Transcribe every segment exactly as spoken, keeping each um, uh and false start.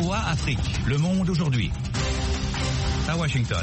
V O A Afrique, le monde aujourd'hui. À Washington.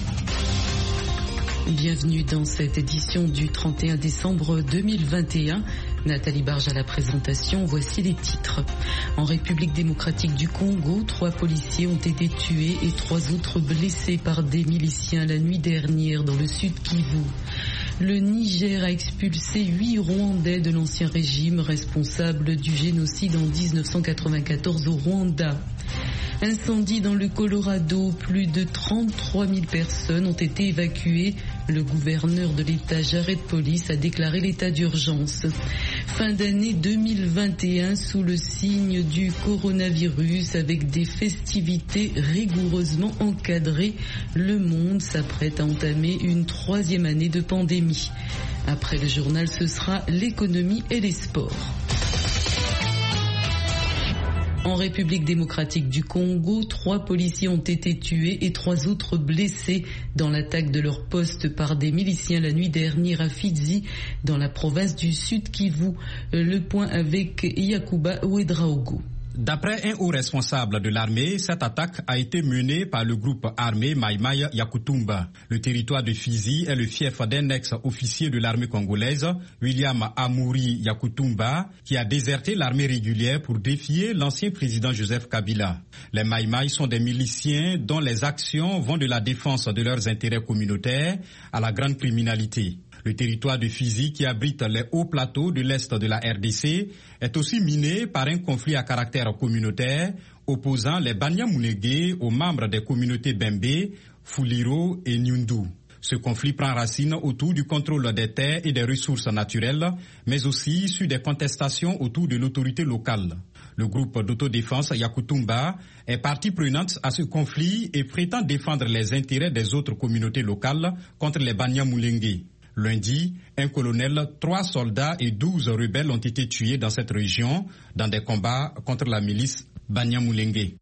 Bienvenue dans cette édition du trente et un décembre deux mille vingt et un. Nathalie Barge à la présentation, voici les titres. En République démocratique du Congo, trois policiers ont été tués et trois autres blessés par des miliciens la nuit dernière dans le sud Kivu. Le Niger a expulsé huit Rwandais de l'ancien régime responsable du génocide en dix-neuf cent quatre-vingt-quatorze au Rwanda. Incendie dans le Colorado, plus de trente-trois mille personnes ont été évacuées. Le gouverneur de l'État, Jared Polis, a déclaré l'état d'urgence. Fin d'année deux mille vingt et un sous le signe du coronavirus avec des festivités rigoureusement encadrées. Le monde s'apprête à entamer une troisième année de pandémie. Après le journal, ce sera l'économie et les sports. En République démocratique du Congo, trois policiers ont été tués et trois autres blessés dans l'attaque de leur poste par des miliciens la nuit dernière à Fizi, dans la province du Sud Kivu. Le point avec Yakuba Ouedraogo. D'après un haut responsable de l'armée, cette attaque a été menée par le groupe armé Mai Mai Yakutumba. Le territoire de Fizi est le fief d'un ex-officier de l'armée congolaise, William Amouri Yakutumba, qui a déserté l'armée régulière pour défier l'ancien président Joseph Kabila. Les Mai Mai sont des miliciens dont les actions vont de la défense de leurs intérêts communautaires à la grande criminalité. Le territoire de Fizi, qui abrite les hauts plateaux de l'est de la R D C, est aussi miné par un conflit à caractère communautaire opposant les Banyamulenge aux membres des communautés Bembe, Fuliro et Nyundu. Ce conflit prend racine autour du contrôle des terres et des ressources naturelles, mais aussi sur des contestations autour de l'autorité locale. Le groupe d'autodéfense Yakutumba est partie prenante à ce conflit et prétend défendre les intérêts des autres communautés locales contre les Banyamulenge. Lundi, un colonel, trois soldats et douze rebelles ont été tués dans cette région dans des combats contre la milice Banyamulenge.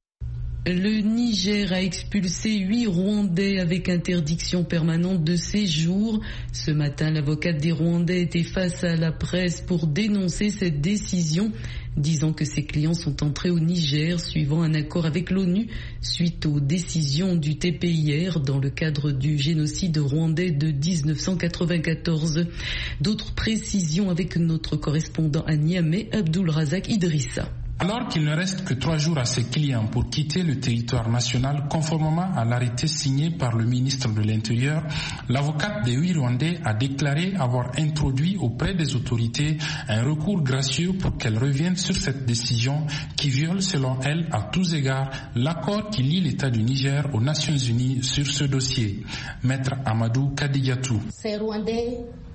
Le Niger a expulsé huit Rwandais avec interdiction permanente de séjour. Ce matin, l'avocate des Rwandais était face à la presse pour dénoncer cette décision, disant que ses clients sont entrés au Niger suivant un accord avec l'ONU suite aux décisions du T P I R dans le cadre du génocide rwandais de dix-neuf cent quatre-vingt-quatorze. D'autres précisions avec notre correspondant à Niamey, Abdul Razak Idrissa. Alors qu'il ne reste que trois jours à ses clients pour quitter le territoire national conformément à l'arrêté signé par le ministre de l'Intérieur, l'avocate des huit Rwandais a déclaré avoir introduit auprès des autorités un recours gracieux pour qu'elle revienne sur cette décision qui viole selon elle à tous égards l'accord qui lie l'État du Niger aux Nations Unies sur ce dossier. Maître Amadou Kadiyatou. Ces Rwandais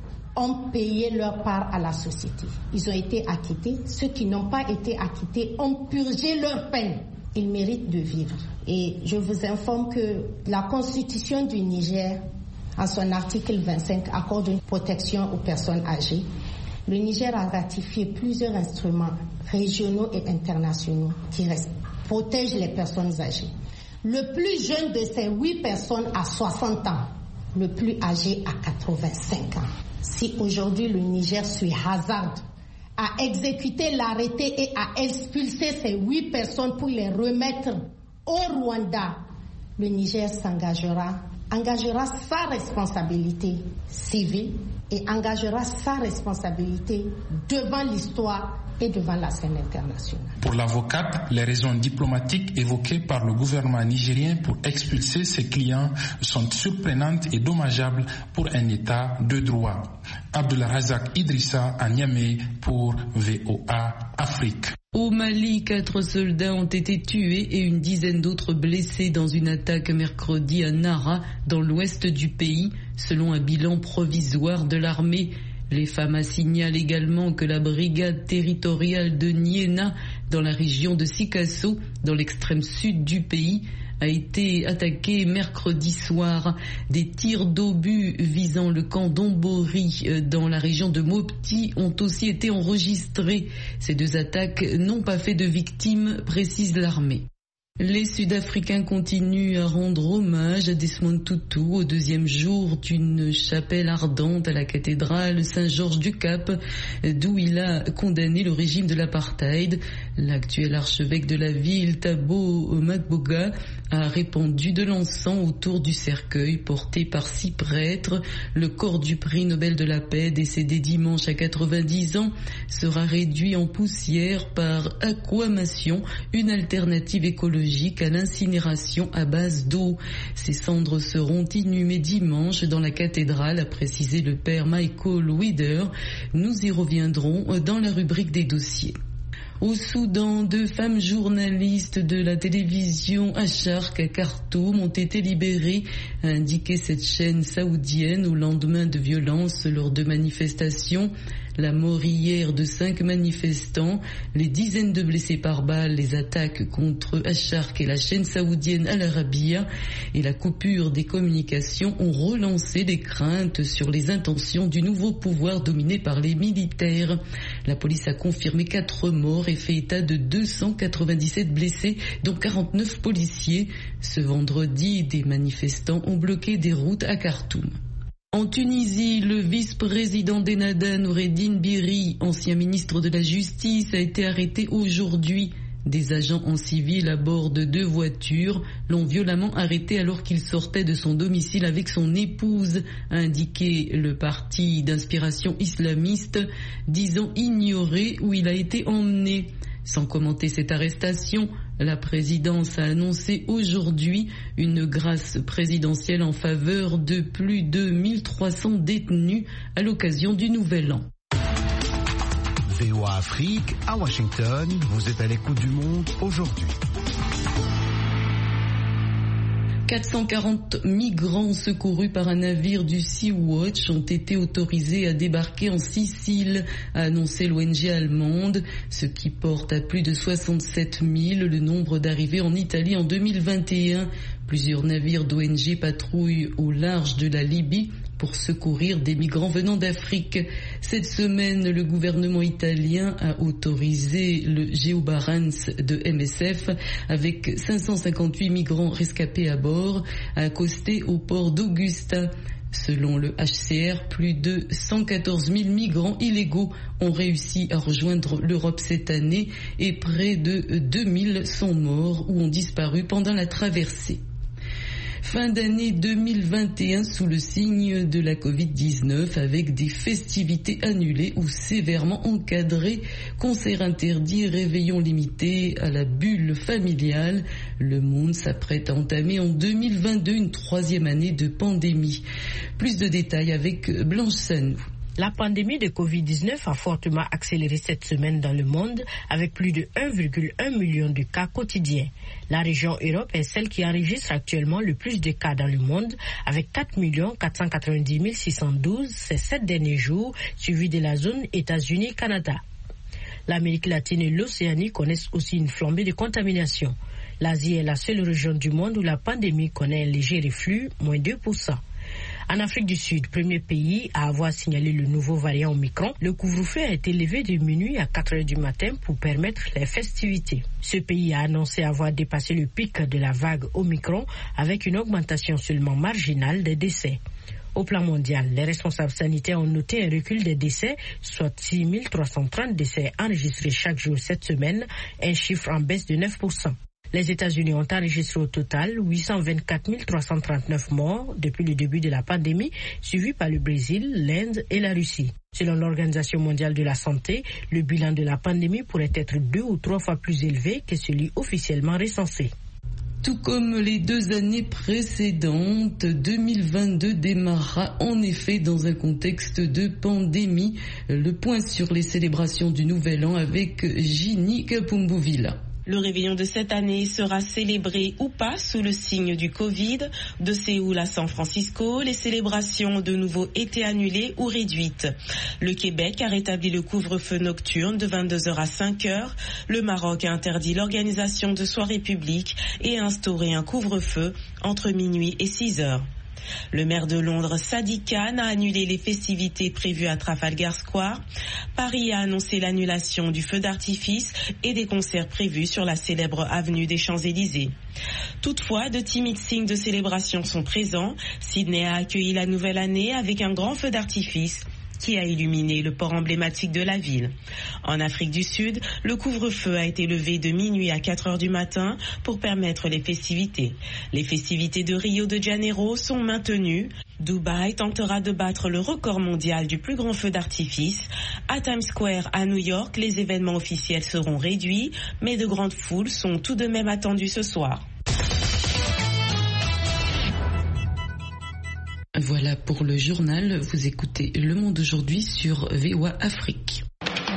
ont payé leur part à la société. Ils ont été acquittés. Ceux qui n'ont pas été acquittés ont purgé leur peine. Ils méritent de vivre. Et je vous informe que la Constitution du Niger, en son article vingt-cinq, accorde une protection aux personnes âgées. Le Niger a ratifié plusieurs instruments régionaux et internationaux qui protègent les personnes âgées. Le plus jeune de ces huit personnes a soixante ans. Le plus âgé a quatre-vingt-cinq ans. Si aujourd'hui le Niger suit hasard à exécuter l'arrêté et à expulser ces huit personnes pour les remettre au Rwanda, le Niger s'engagera, engagera sa responsabilité civile et engagera sa responsabilité devant l'histoire et devant la scène internationale. Pour l'avocate, les raisons diplomatiques évoquées par le gouvernement nigérien pour expulser ses clients sont surprenantes et dommageables pour un État de droit. Abdul Razak Idrissa à Niamey pour V O A Afrique. Au Mali, quatre soldats ont été tués et une dizaine d'autres blessés dans une attaque mercredi à Nara, dans l'ouest du pays, selon un bilan provisoire de l'armée. Les F A M A signalent également que la brigade territoriale de Niena, dans la région de Sikasso, dans l'extrême sud du pays, a été attaquée mercredi soir. Des tirs d'obus visant le camp d'Ombori dans la région de Mopti ont aussi été enregistrés. Ces deux attaques n'ont pas fait de victimes, précise l'armée. Les Sud-Africains continuent à rendre hommage à Desmond Tutu au deuxième jour d'une chapelle ardente à la cathédrale Saint-Georges du Cap, d'où il a condamné le régime de l'apartheid. L'actuel archevêque de la ville, Thabo Makboka, a répandu de l'encens autour du cercueil porté par six prêtres. Le corps du prix Nobel de la paix, décédé dimanche à quatre-vingt-dix ans, sera réduit en poussière par aquamation, une alternative écologique à l'incinération à base d'eau. Ces cendres seront inhumées dimanche dans la cathédrale, a précisé le père Michael Wider. Nous y reviendrons dans la rubrique des dossiers. Au Soudan, deux femmes journalistes de la télévision Acharq à Khartoum ont été libérées, a indiqué cette chaîne saoudienne au lendemain de violences lors de manifestations. La mort hier de cinq manifestants, les dizaines de blessés par balles, les attaques contre Acharq et la chaîne saoudienne Al Arabiya et la coupure des communications ont relancé des craintes sur les intentions du nouveau pouvoir dominé par les militaires. La police a confirmé quatre morts et fait état de deux cent quatre-vingt-dix-sept blessés, dont quarante-neuf policiers. Ce vendredi, des manifestants ont bloqué des routes à Khartoum. En Tunisie, le vice-président d'Ennahda, Noureddine Biri, ancien ministre de la Justice, a été arrêté aujourd'hui. Des agents en civil à bord de deux voitures l'ont violemment arrêté alors qu'il sortait de son domicile avec son épouse, a indiqué le parti d'inspiration islamiste, disant ignorer où il a été emmené. Sans commenter cette arrestation, la présidence a annoncé aujourd'hui une grâce présidentielle en faveur de plus de mille trois cents détenus à l'occasion du Nouvel An. V O A Afrique, à Washington, vous êtes à l'écoute du monde aujourd'hui. quatre cent quarante migrants secourus par un navire du Sea-Watch ont été autorisés à débarquer en Sicile, a annoncé l'O N G allemande, ce qui porte à plus de soixante-sept mille le nombre d'arrivées en Italie en deux mille vingt et un. Plusieurs navires d'O N G patrouillent au large de la Libye pour secourir des migrants venant d'Afrique. Cette semaine, le gouvernement italien a autorisé le Geobarents de M S F avec cinq cent cinquante-huit migrants rescapés à bord à accoster au port d'Augusta. Selon le H C R, plus de cent quatorze mille migrants illégaux ont réussi à rejoindre l'Europe cette année et près de deux mille sont morts ou ont disparu pendant la traversée. Fin d'année deux mille vingt et un sous le signe de la covid dix-neuf avec des festivités annulées ou sévèrement encadrées, concerts interdits, réveillons limités à la bulle familiale. Le monde s'apprête à entamer en deux mille vingt-deux une troisième année de pandémie. Plus de détails avec Blanche Sanou. La pandémie de covid dix-neuf a fortement accéléré cette semaine dans le monde avec plus de un virgule un million de cas quotidiens. La région Europe est celle qui enregistre actuellement le plus de cas dans le monde avec quatre millions quatre cent quatre-vingt-dix mille six cent douze ces sept derniers jours, suivi de la zone États-Unis-Canada. L'Amérique latine et l'Océanie connaissent aussi une flambée de contamination. L'Asie est la seule région du monde où la pandémie connaît un léger reflux, moins deux pour cent. En Afrique du Sud, premier pays à avoir signalé le nouveau variant Omicron, le couvre-feu a été levé de minuit à quatre heures du matin pour permettre les festivités. Ce pays a annoncé avoir dépassé le pic de la vague Omicron avec une augmentation seulement marginale des décès. Au plan mondial, les responsables sanitaires ont noté un recul des décès, soit six mille trois cent trente décès enregistrés chaque jour cette semaine, un chiffre en baisse de neuf pour cent. Les États-Unis ont enregistré au total huit cent vingt-quatre mille trois cent trente-neuf morts depuis le début de la pandémie, suivi par le Brésil, l'Inde et la Russie. Selon l'Organisation mondiale de la santé, le bilan de la pandémie pourrait être deux ou trois fois plus élevé que celui officiellement recensé. Tout comme les deux années précédentes, deux mille vingt-deux démarrera en effet dans un contexte de pandémie. Le point sur les célébrations du Nouvel An avec Ginny Kapumbuvila. Le réveillon de cette année sera célébré ou pas sous le signe du Covid. De Séoul à San Francisco, les célébrations de nouveau étaient annulées ou réduites. Le Québec a rétabli le couvre-feu nocturne de vingt-deux heures à cinq heures. Le Maroc a interdit l'organisation de soirées publiques et a instauré un couvre-feu entre minuit et six heures. Le maire de Londres, Sadiq Khan, a annulé les festivités prévues à Trafalgar Square. Paris a annoncé l'annulation du feu d'artifice et des concerts prévus sur la célèbre avenue des Champs-Élysées. Toutefois, de timides signes de célébration sont présents. Sydney a accueilli la nouvelle année avec un grand feu d'artifice qui a illuminé le port emblématique de la ville. En Afrique du Sud, le couvre-feu a été levé de minuit à quatre heures du matin pour permettre les festivités. Les festivités de Rio de Janeiro sont maintenues. Dubaï tentera de battre le record mondial du plus grand feu d'artifice. À Times Square, à New York, les événements officiels seront réduits, mais de grandes foules sont tout de même attendues ce soir. Voilà pour le journal. Vous écoutez Le Monde aujourd'hui sur V O A Afrique.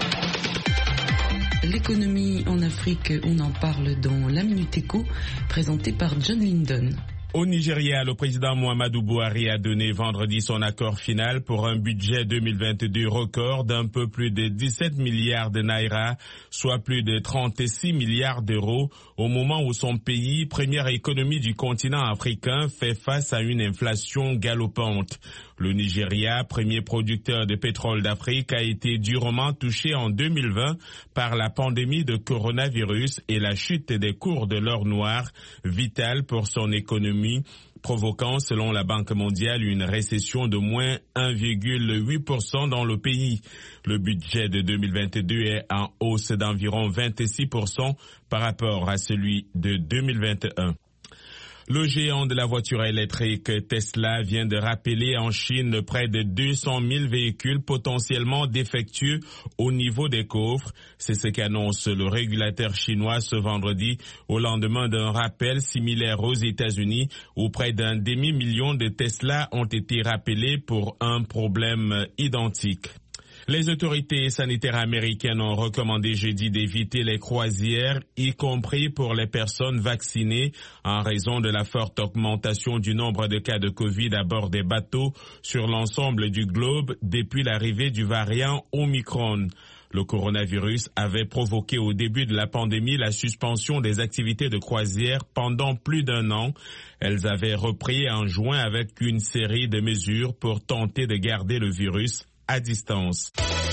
L'économie en Afrique, on en parle dans la Minute Éco, présentée par John Linden. Au Nigeria, le président Muhammadu Buhari a donné vendredi son accord final pour un budget deux mille vingt-deux record d'un peu plus de dix-sept milliards de naira, soit plus de trente-six milliards d'euros, au moment où son pays, première économie du continent africain, fait face à une inflation galopante. Le Nigeria, premier producteur de pétrole d'Afrique, a été durement touché en deux mille vingt par la pandémie de coronavirus et la chute des cours de l'or noir, vitale pour son économie, provoquant, selon la Banque mondiale, une récession de moins un virgule huit pour cent dans le pays. Le budget de deux mille vingt-deux est en hausse d'environ vingt-six pour cent par rapport à celui de deux mille vingt et un. Le géant de la voiture électrique Tesla vient de rappeler en Chine près de deux cent mille véhicules potentiellement défectueux au niveau des coffres. C'est ce qu'annonce le régulateur chinois ce vendredi au lendemain d'un rappel similaire aux États-Unis où près d'un demi-million de Tesla ont été rappelés pour un problème identique. Les autorités sanitaires américaines ont recommandé jeudi d'éviter les croisières, y compris pour les personnes vaccinées, en raison de la forte augmentation du nombre de cas de Covid à bord des bateaux sur l'ensemble du globe depuis l'arrivée du variant Omicron. Le coronavirus avait provoqué au début de la pandémie la suspension des activités de croisière pendant plus d'un an. Elles avaient repris en juin avec une série de mesures pour tenter de garder le virus à distance.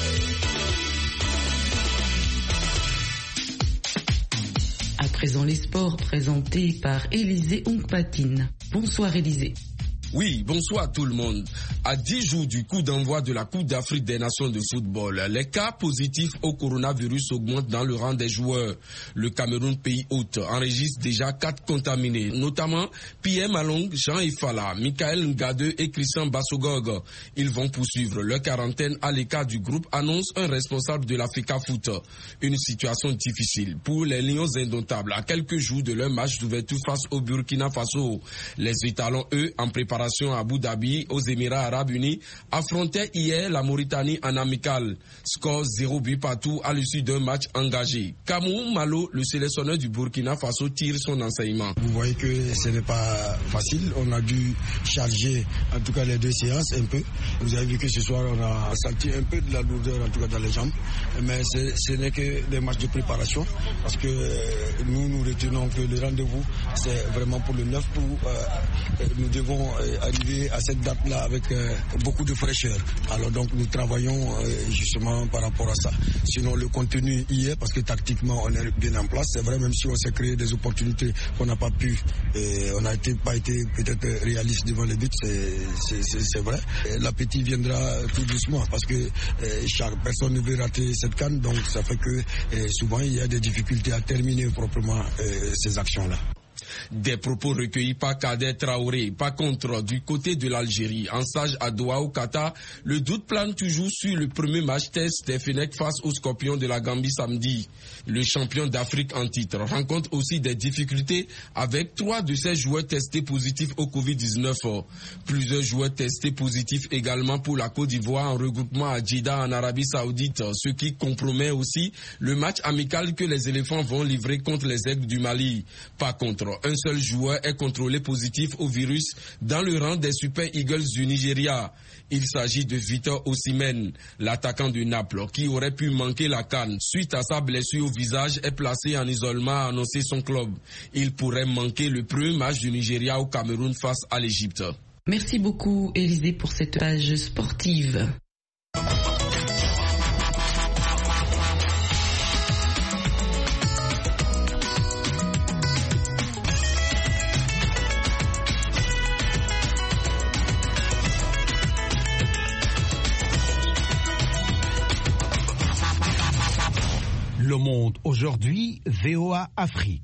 À présent, les sports présentés par Élisée Ongpatine. Bonsoir Élisée. Oui, bonsoir tout le monde. À dix jours du coup d'envoi de la Coupe d'Afrique des Nations de football, les cas positifs au coronavirus augmentent dans le rang des joueurs. Le Cameroun, pays hôte, enregistre déjà quatre contaminés, notamment Pierre Malong, Jean Ifala, Michael Ngadeu et Christian Bassogog. Ils vont poursuivre leur quarantaine à l'écart du groupe, annonce un responsable de l'Africa Foot. Une situation difficile pour les Lions indomptables à quelques jours de leur match d'ouverture face au Burkina Faso. Les étalons, eux, en préparation à Abu Dhabi, aux Émirats Arabes Unis, affrontaient hier la Mauritanie en amical. Score zéro but partout à l'issue d'un match engagé. Kamou Malo, le sélectionneur du Burkina Faso, tire son enseignement. Vous voyez que ce n'est pas facile. On a dû charger en tout cas les deux séances un peu. Vous avez vu que ce soir on a senti un peu de la lourdeur en tout cas dans les jambes. Mais ce n'est que des matchs de préparation parce que nous nous retenons que le rendez-vous c'est vraiment pour le neuf août. Euh, nous devons euh, arriver à cette date-là avec euh, beaucoup de fraîcheur. Alors donc nous travaillons euh, justement par rapport à ça. Sinon le contenu y est parce que tactiquement on est bien en place. C'est vrai, même si on s'est créé des opportunités qu'on n'a pas pu, et on n'a été, pas été peut-être réaliste devant les buts, c'est vrai. Et l'appétit viendra tout doucement parce que euh, chaque personne ne veut rater cette canne, donc ça fait que euh, souvent il y a des difficultés à terminer proprement euh, ces actions-là. Des propos recueillis par Kader Traoré. Par contre, du côté de l'Algérie, en stage à Doha au Qatar, le doute plane toujours sur le premier match test des Fennecs face aux Scorpions de la Gambie samedi. Le champion d'Afrique en titre rencontre aussi des difficultés avec trois de ses joueurs testés positifs au covid dix-neuf. Plusieurs joueurs testés positifs également pour la Côte d'Ivoire en regroupement à Jeddah en Arabie Saoudite, ce qui compromet aussi le match amical que les éléphants vont livrer contre les Aigles du Mali. Par contre, un seul joueur est contrôlé positif au virus dans le rang des Super Eagles du Nigeria. Il s'agit de Victor Osimhen, l'attaquant de Naples, qui aurait pu manquer la CAN. Suite à sa blessure au visage, est placé en isolement, a annoncé son club. Il pourrait manquer le premier match du Nigeria au Cameroun face à l'Égypte. Merci beaucoup, Élisée, pour cette page sportive. Le Monde aujourd'hui, V O A Afrique.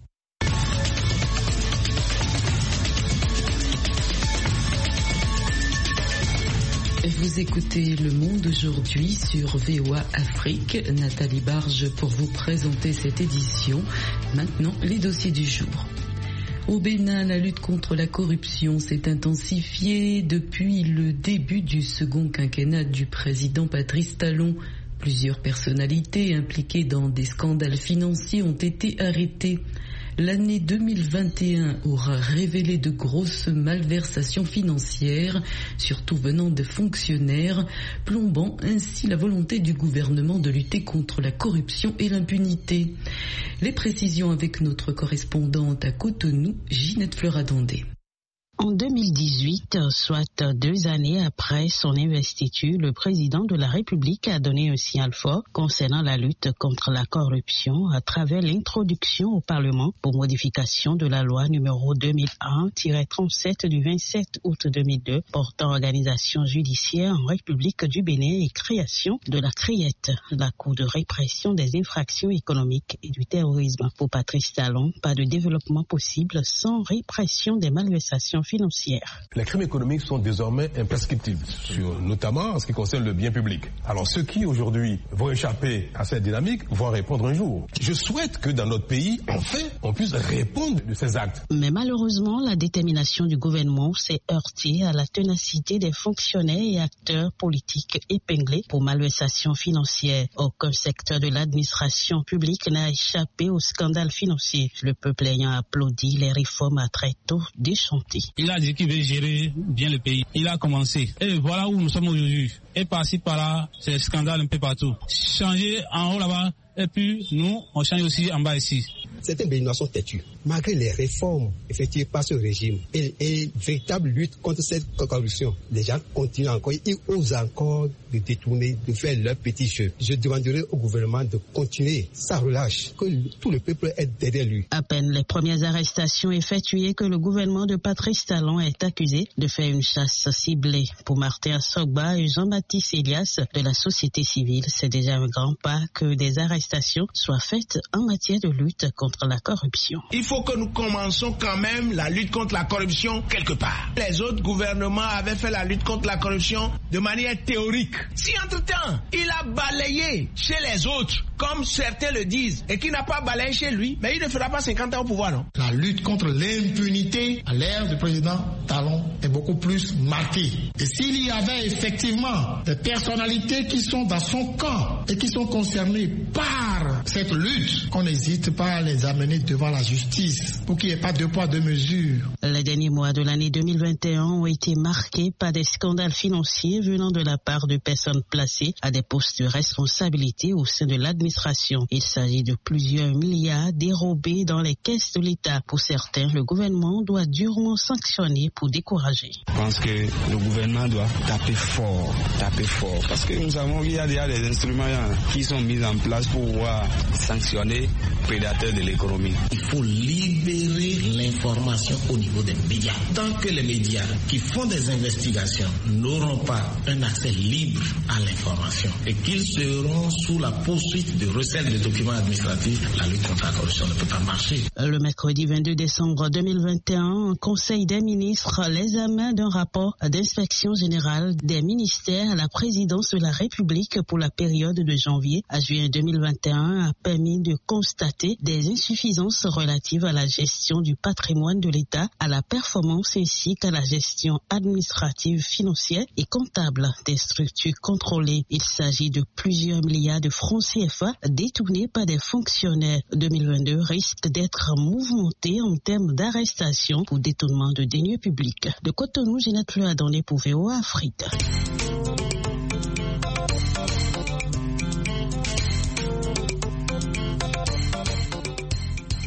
Vous écoutez Le Monde aujourd'hui sur V O A Afrique. Nathalie Barge pour vous présenter cette édition. Maintenant, les dossiers du jour. Au Bénin, la lutte contre la corruption s'est intensifiée depuis le début du second quinquennat du président Patrice Talon. Plusieurs personnalités impliquées dans des scandales financiers ont été arrêtées. L'année deux mille vingt et un aura révélé de grosses malversations financières, surtout venant de fonctionnaires, plombant ainsi la volonté du gouvernement de lutter contre la corruption et l'impunité. Les précisions avec notre correspondante à Cotonou, Ginette Fleuradondé. En deux mille dix-huit, soit deux années après son investiture, le président de la République a donné un signal fort concernant la lutte contre la corruption à travers l'introduction au Parlement pour modification de la loi numéro deux mille un trente-sept du vingt-sept août deux mille deux portant organisation judiciaire en République du Bénin et création de la C R I E T, la Cour de répression des infractions économiques et du terrorisme. Pour Patrice Talon, pas de développement possible sans répression des malversations financières. Les crimes économiques sont désormais imprescriptibles, sur, notamment en ce qui concerne le bien public. Alors ceux qui aujourd'hui vont échapper à cette dynamique vont répondre un jour. Je souhaite que dans notre pays, enfin, on puisse répondre de ces actes. Mais malheureusement, la détermination du gouvernement s'est heurtée à la ténacité des fonctionnaires et acteurs politiques épinglés pour malversation financière. Aucun secteur de l'administration publique n'a échappé au scandale financier. Le peuple ayant applaudi les réformes à très tôt déchantées. Il a dit qu'il veut gérer bien le pays. Il a commencé. Et voilà où nous sommes aujourd'hui. Et par-ci, par-là, c'est le scandale un peu partout. Changer en haut là-bas, et puis nous, on change aussi en bas ici. Certains Béninois sont têtus. Malgré les réformes effectuées par ce régime et, et véritable lutte contre cette corruption, les gens continuent encore, ils osent encore de détourner, de faire leur petit jeu. Je demanderai au gouvernement de continuer sans relâche, que tout le peuple est derrière lui. À peine les premières arrestations effectuées que le gouvernement de Patrice Talon est accusé de faire une chasse ciblée. Pour Martin Sogba et Jean-Baptiste Elias de la société civile, c'est déjà un grand pas que des arrestations soient faites en matière de lutte contre la corruption. Il faut que nous commençons quand même la lutte contre la corruption quelque part. Les autres gouvernements avaient fait la lutte contre la corruption de manière théorique. Si entre-temps, il a balayé chez les autres, comme certains le disent, et qu'il n'a pas balayé chez lui, mais il ne fera pas cinquante ans au pouvoir, non? La lutte contre l'impunité à l'ère du président Talon est beaucoup plus marquée. Et s'il y avait effectivement des personnalités qui sont dans son camp et qui sont concernées par cette lutte, qu'on n'hésite pas à les amener devant la justice pour qu'il n'y ait pas deux poids, deux mesures. Les derniers mois de l'année deux mille vingt et un ont été marqués par des scandales financiers venant de la part de personnes placées à des postes de responsabilité au sein de l'administration. Il s'agit de plusieurs milliards dérobés dans les caisses de l'État. Pour certains, le gouvernement doit durement sanctionner pour décourager. Je pense que le gouvernement doit taper fort, taper fort, parce que nous savons qu'il y a déjà des instruments qui sont mis en place pour pouvoir sanctionner les prédateurs de l'économie. Il faut libérer l'information au niveau des médias. Tant que les médias qui font des investigations n'auront pas un accès libre à l'information et qu'ils seront sous la poursuite de recettes de documents administratifs, la lutte contre la corruption ne peut pas marcher. Le mercredi vingt-deux décembre deux mille vingt et un, en Conseil des ministres, l'examen d'un rapport d'inspection générale des ministères à la présidence de la République pour la période de janvier à juin deux mille vingt et un a permis de constater des insuffisances relatives à la gestion du patrimoine de l'État, à la performance ainsi qu'à la gestion administrative, financière et comptable des structures contrôlées. Il s'agit de plusieurs milliards de francs C F A détournés par des fonctionnaires. deux mille vingt-deux risque d'être mouvementé en termes d'arrestation pour détournement de deniers publics. De Cotonou, Ginette Fleuradondé pour V O A Afrique.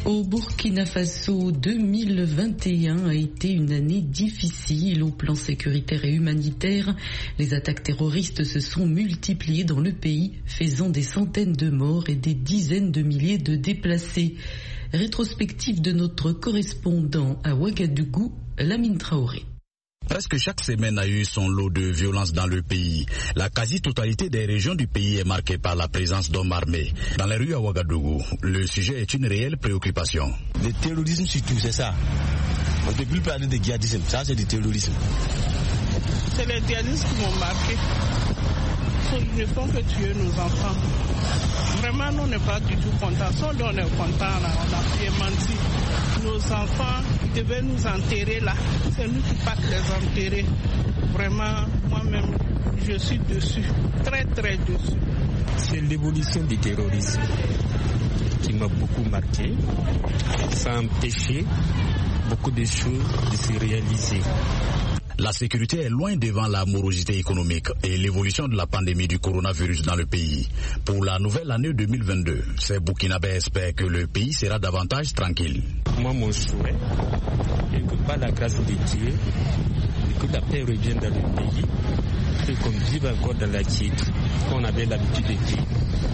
Au Burkina Faso, deux mille vingt et un a été une année difficile au plan sécuritaire et humanitaire. Les attaques terroristes se sont multipliées dans le pays, faisant des centaines de morts et des dizaines de milliers de déplacés. Rétrospective de notre correspondant à Ouagadougou, Lamine Traoré. Presque chaque semaine a eu son lot de violences dans le pays. La quasi-totalité des régions du pays est marquée par la présence d'hommes armés. Dans les rues à Ouagadougou, le sujet est une réelle préoccupation. Le terrorisme surtout, c'est ça. On ne peut plus parler de djihadisme, ça c'est du terrorisme. C'est les djihadistes qui m'ont marqué. Ils ne font que tuer nos enfants. Vraiment, nous, on n'est pas du tout contents. Sauf on est contents, là, on a bien menti. Nos enfants devaient nous enterrer là. C'est nous qui partons les enterrer. Vraiment, moi-même, je suis dessus. Très, très dessus. C'est l'évolution du terrorisme qui m'a beaucoup marqué. Ça a empêché beaucoup de choses de se réaliser. La sécurité est loin devant la morosité économique et l'évolution de la pandémie du coronavirus dans le pays. Pour la nouvelle année deux mille vingt-deux, ces Burkinabés espèrent que le pays sera davantage tranquille. Moi, mon souhait est que par la grâce de Dieu, que la paix revienne dans le pays et qu'on vive encore dans la quiétude qu'on avait l'habitude de vivre.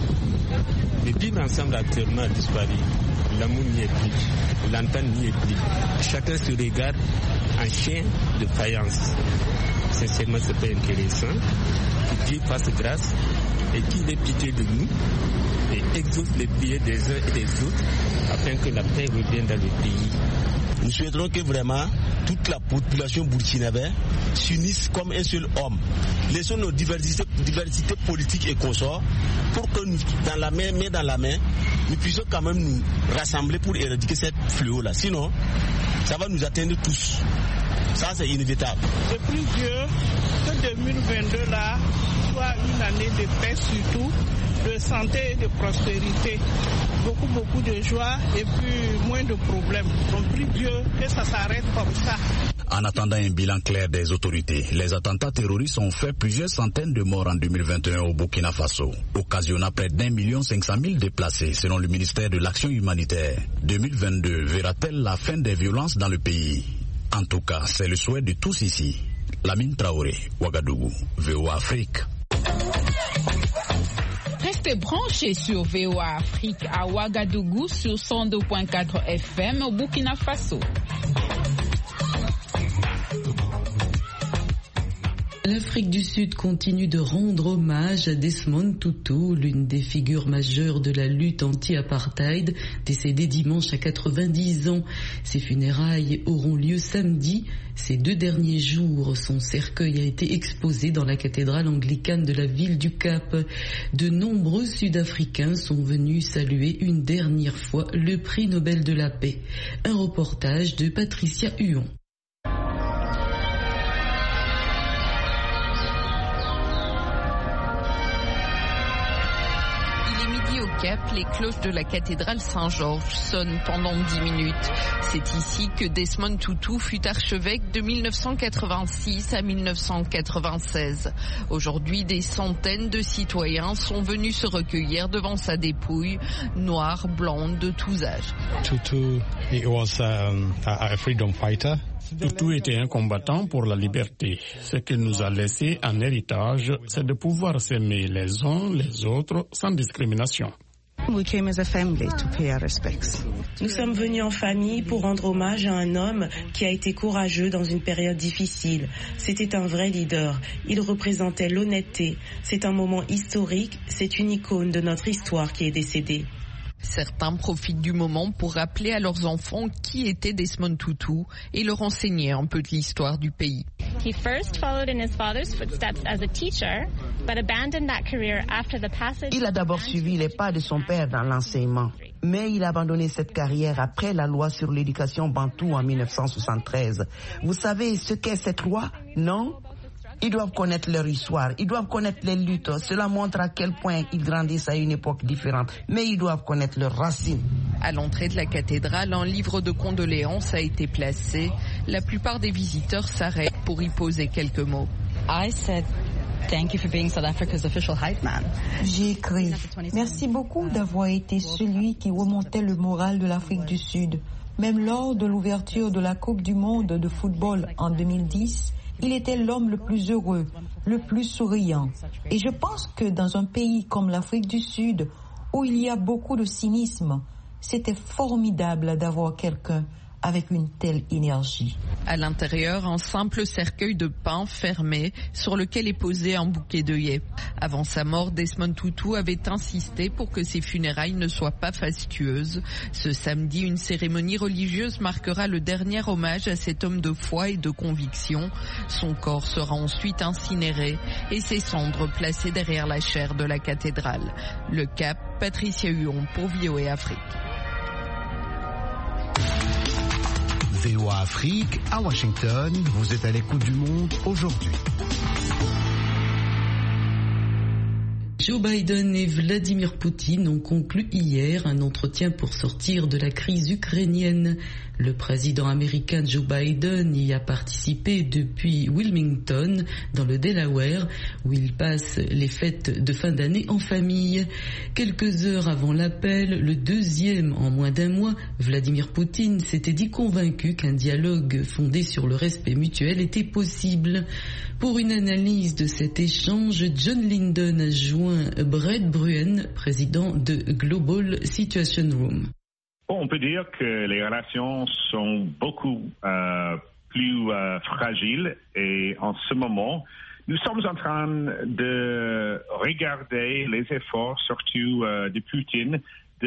Le vivre ensemble actuellement a disparu. L'amour n'y est plus, l'entente n'y est plus. Chacun se regarde en chien de faïence. Sincèrement, c'est pas intéressant. Que Dieu fasse grâce et qu'il ait pitié de nous et exauce les prières des uns et des autres afin que la paix revienne dans le pays. Nous souhaiterons que vraiment toute la population burkinabé s'unisse comme un seul homme. Laissons nos diversités, diversités politiques et consorts pour que nous, dans la main, main dans la main, nous puissions quand même nous rassembler pour éradiquer cette fléau-là. Sinon, ça va nous atteindre tous. Ça, c'est inévitable. Je prie Dieu que deux mille vingt-deux là soit une année de paix surtout, de santé et de prospérité. Beaucoup, beaucoup de joie et puis moins de problèmes. On prie Dieu que ça s'arrête comme ça. En attendant un bilan clair des autorités, les attentats terroristes ont fait plusieurs centaines de morts en deux mille vingt et un au Burkina Faso, occasionnant près d'un million cinq cent mille déplacés selon le ministère de l'Action humanitaire. deux mille vingt-deux verra-t-elle la fin des violences dans le pays? En tout cas, c'est le souhait de tous ici. Lamine Traoré, Ouagadougou, V O A Afrique. Restez branchés sur V O A Afrique à Ouagadougou sur cent deux virgule quatre F M au Burkina Faso. L'Afrique du Sud continue de rendre hommage à Desmond Tutu, l'une des figures majeures de la lutte anti-apartheid, décédé dimanche à quatre-vingt-dix ans. Ses funérailles auront lieu samedi. Ces deux derniers jours, son cercueil a été exposé dans la cathédrale anglicane de la ville du Cap. De nombreux Sud-Africains sont venus saluer une dernière fois le prix Nobel de la paix. Un reportage de Patricia Huon. Les cloches de la cathédrale Saint-Georges sonnent pendant dix minutes. C'est ici que Desmond Tutu fut archevêque de mille neuf cent quatre-vingt-six à mille neuf cent quatre-vingt-seize. Aujourd'hui, des centaines de citoyens sont venus se recueillir devant sa dépouille, noire, blonde, de tous âges. Tutu, he was um, a freedom fighter. Tutu était un combattant pour la liberté. Ce qu'il nous a laissé en héritage, c'est de pouvoir s'aimer les uns les autres sans discrimination. Nous sommes venus en famille pour rendre hommage à un homme qui a été courageux dans une période difficile. C'était un vrai leader. Il représentait l'honnêteté. C'est un moment historique. C'est une icône de notre histoire qui est décédée. Certains profitent du moment pour rappeler à leurs enfants qui était Desmond Tutu et leur enseigner un peu de l'histoire du pays. He first followed in his father's footsteps as a teacher, but abandoned that career after the passage. Il a d'abord suivi les pas de son père dans l'enseignement, mais il a abandonné cette carrière après la loi sur l'éducation bantoue en mille neuf cent soixante-treize. Vous savez ce qu'est cette loi, non? Ils doivent connaître leur histoire, ils doivent connaître les luttes. Cela montre à quel point ils grandissent à une époque différente, mais ils doivent connaître leurs racines. À l'entrée de la cathédrale, un livre de condoléances a été placé. La plupart des visiteurs s'arrêtent pour y poser quelques mots. I said Thank you for being South Africa's official hype man. J'ai écrit. Merci beaucoup d'avoir été celui qui remontait le moral de l'Afrique du Sud. Même lors de l'ouverture de la Coupe du Monde de football en deux mille dix, il était l'homme le plus heureux, le plus souriant. Et je pense que dans un pays comme l'Afrique du Sud, où il y a beaucoup de cynisme, c'était formidable d'avoir quelqu'un avec une telle énergie. À l'intérieur, un simple cercueil de pin fermé sur lequel est posé un bouquet d'œillets. Avant sa mort, Desmond Tutu avait insisté pour que ses funérailles ne soient pas fastueuses. Ce samedi, une cérémonie religieuse marquera le dernier hommage à cet homme de foi et de conviction. Son corps sera ensuite incinéré et ses cendres placées derrière la chaire de la cathédrale. Le Cap, Patricia Huon pour V O A Afrique. V O A Afrique, à Washington, vous êtes à l'écoute du monde aujourd'hui. Joe Biden et Vladimir Poutine ont conclu hier un entretien pour sortir de la crise ukrainienne. Le président américain Joe Biden y a participé depuis Wilmington, dans le Delaware, où il passe les fêtes de fin d'année en famille. Quelques heures avant l'appel, le deuxième en moins d'un mois, Vladimir Poutine s'était dit convaincu qu'un dialogue fondé sur le respect mutuel était possible. Pour une analyse de cet échange, John Linden a joint Brett Bruen, président de Global Situation Room. Bon, on peut dire que les relations sont beaucoup euh, plus euh, fragiles et en ce moment, nous sommes en train de regarder les efforts, surtout euh, de Poutine,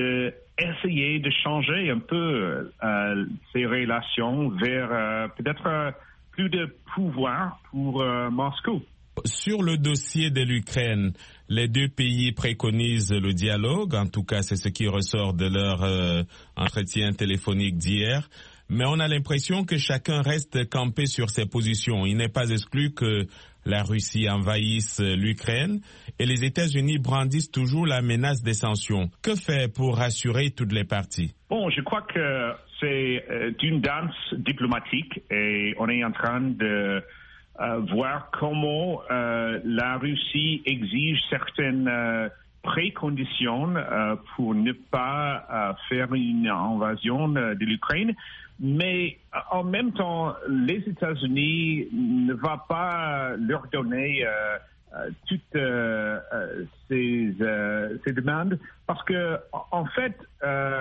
d'essayer de changer un peu euh, ces relations vers euh, peut-être euh, plus de pouvoir pour euh, Moscou. Sur le dossier de l'Ukraine, les deux pays préconisent le dialogue, en tout cas c'est ce qui ressort de leur euh, entretien téléphonique d'hier, mais on a l'impression que chacun reste campé sur ses positions. Il n'est pas exclu que la Russie envahisse l'Ukraine et les États-Unis brandissent toujours la menace des sanctions. Que faire pour rassurer toutes les parties? Bon, je crois que c'est euh, une danse diplomatique et on est en train de Euh, voir comment euh, la Russie exige certaines euh, préconditions euh, pour ne pas euh, faire une invasion euh, de l'Ukraine. Mais euh, en même temps, les États-Unis ne vont pas leur donner euh, euh, toutes euh, euh, ces, euh, ces demandes parce que, en fait, euh,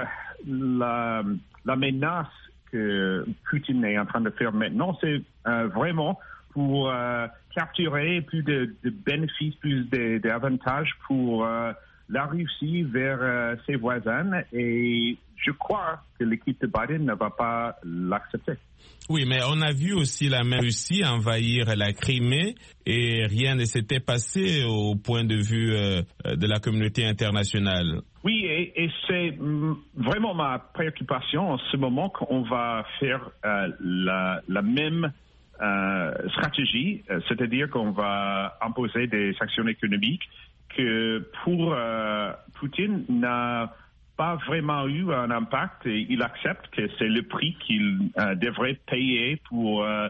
la, la menace que Poutine est en train de faire maintenant, c'est euh, vraiment pour euh, capturer plus de, de bénéfices, plus d'avantages pour euh, la Russie vers euh, ses voisins. Et je crois que l'équipe de Biden ne va pas l'accepter. Oui, mais on a vu aussi la même Russie envahir la Crimée et rien ne s'était passé au point de vue euh, de la communauté internationale. Oui, et, et c'est vraiment ma préoccupation en ce moment qu'on va faire euh, la, la même Euh, stratégie, euh, c'est-à-dire qu'on va imposer des sanctions économiques que pour euh, Poutine n'a pas vraiment eu un impact et il accepte que c'est le prix qu'il euh, devrait payer pour euh,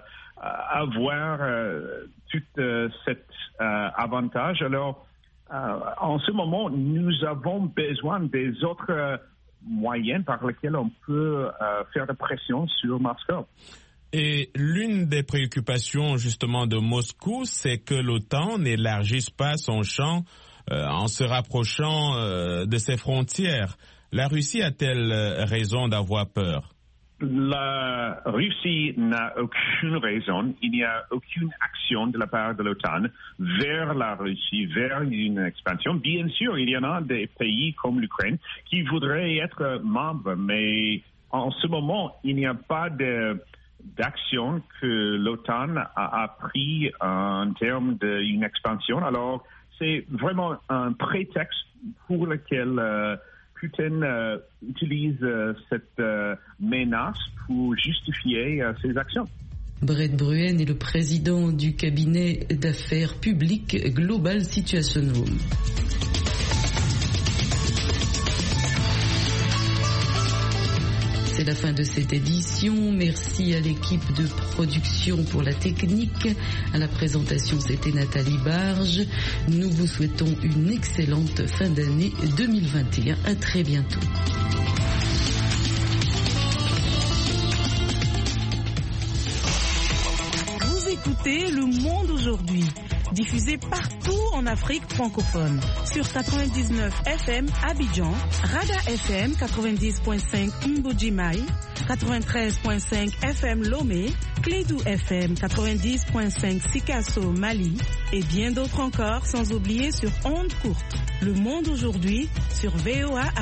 avoir euh, tout euh, cet euh, avantage. Alors, euh, en ce moment, nous avons besoin des autres euh, moyens par lesquels on peut euh, faire de pression sur Moscou. Et l'une des préoccupations justement de Moscou, c'est que l'OTAN n'élargisse pas son champ euh, en se rapprochant euh, de ses frontières. La Russie a-t-elle raison d'avoir peur? La Russie n'a aucune raison, il n'y a aucune action de la part de l'OTAN vers la Russie, vers une expansion. Bien sûr, il y en a des pays comme l'Ukraine qui voudraient être membres, mais en ce moment, il n'y a pas de d'action que l'OTAN a, a pris en termes d'une expansion. Alors, c'est vraiment un prétexte pour lequel euh, Poutine euh, utilise euh, cette euh, menace pour justifier euh, ses actions. Brett Bruen est le président du cabinet d'affaires publiques Global Situation Room. C'est la fin de cette édition. Merci à l'équipe de production pour la technique. À la présentation, c'était Nathalie Barge. Nous vous souhaitons une excellente fin d'année deux mille vingt et un. À très bientôt. Vous écoutez Le Monde aujourd'hui, diffusé partout en Afrique francophone, sur quatre-vingt-dix-neuf F M Abidjan, Rada F M quatre-vingt-dix point cinq Mbujimai, quatre-vingt-treize point cinq F M Lomé, Clédou F M quatre-vingt-dix point cinq Sikasso Mali, et bien d'autres encore, sans oublier sur ondes courtes. Le Monde aujourd'hui sur V O A